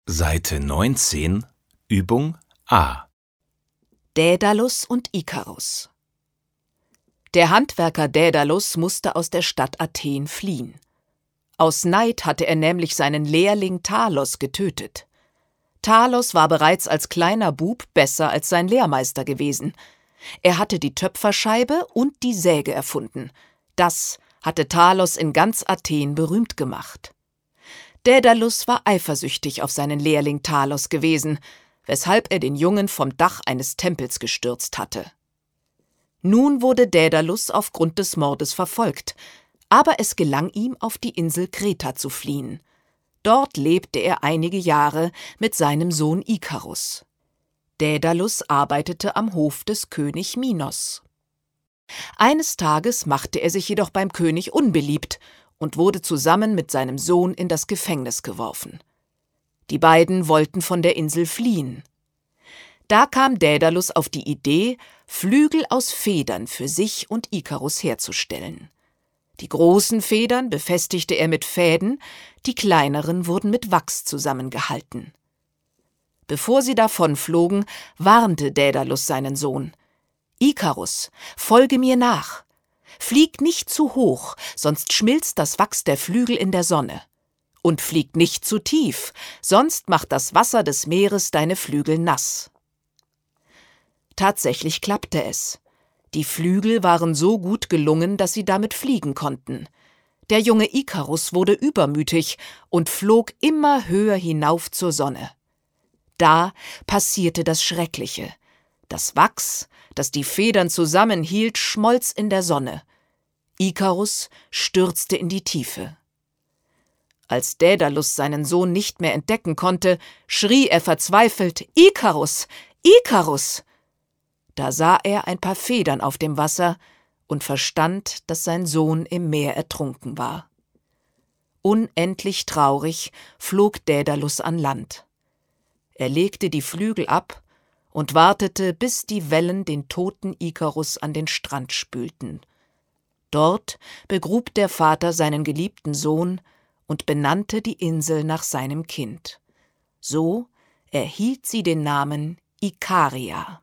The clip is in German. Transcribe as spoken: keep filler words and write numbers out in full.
Seite neunzehn, Übung A. Dädalus und Ikarus. Der Handwerker Dädalus musste aus der Stadt Athen fliehen. Aus Neid hatte er nämlich seinen Lehrling Talos getötet. Talos war bereits als kleiner Bub besser als sein Lehrmeister gewesen. Er hatte die Töpferscheibe und die Säge erfunden. Das hatte Talos in ganz Athen berühmt gemacht. Dädalus war eifersüchtig auf seinen Lehrling Talos gewesen, weshalb er den Jungen vom Dach eines Tempels gestürzt hatte. Nun wurde Dädalus aufgrund des Mordes verfolgt, aber es gelang ihm, auf die Insel Kreta zu fliehen. Dort lebte er einige Jahre mit seinem Sohn Ikarus. Dädalus arbeitete am Hof des König Minos. Eines Tages machte er sich jedoch beim König unbeliebt und wurde zusammen mit seinem Sohn in das Gefängnis geworfen. Die beiden wollten von der Insel fliehen. Da kam Dädalus auf die Idee, Flügel aus Federn für sich und Ikarus herzustellen. Die großen Federn befestigte er mit Fäden, die kleineren wurden mit Wachs zusammengehalten. Bevor sie davonflogen, warnte Dädalus seinen Sohn: »Ikarus, folge mir nach. Flieg nicht zu hoch, sonst schmilzt das Wachs der Flügel in der Sonne. Und flieg nicht zu tief, sonst macht das Wasser des Meeres deine Flügel nass.« Tatsächlich klappte es. Die Flügel waren so gut gelungen, dass sie damit fliegen konnten. Der junge Ikarus wurde übermütig und flog immer höher hinauf zur Sonne. Da passierte das Schreckliche. Das Wachs, das die Federn zusammenhielt, schmolz in der Sonne. Ikarus stürzte in die Tiefe. Als Dädalus seinen Sohn nicht mehr entdecken konnte, schrie er verzweifelt: »Ikarus! Ikarus!« Da sah er ein paar Federn auf dem Wasser und verstand, dass sein Sohn im Meer ertrunken war. Unendlich traurig flog Dädalus an Land. Er legte die Flügel ab und wartete, bis die Wellen den toten Ikarus an den Strand spülten. Dort begrub der Vater seinen geliebten Sohn und benannte die Insel nach seinem Kind. So erhielt sie den Namen Ikaria.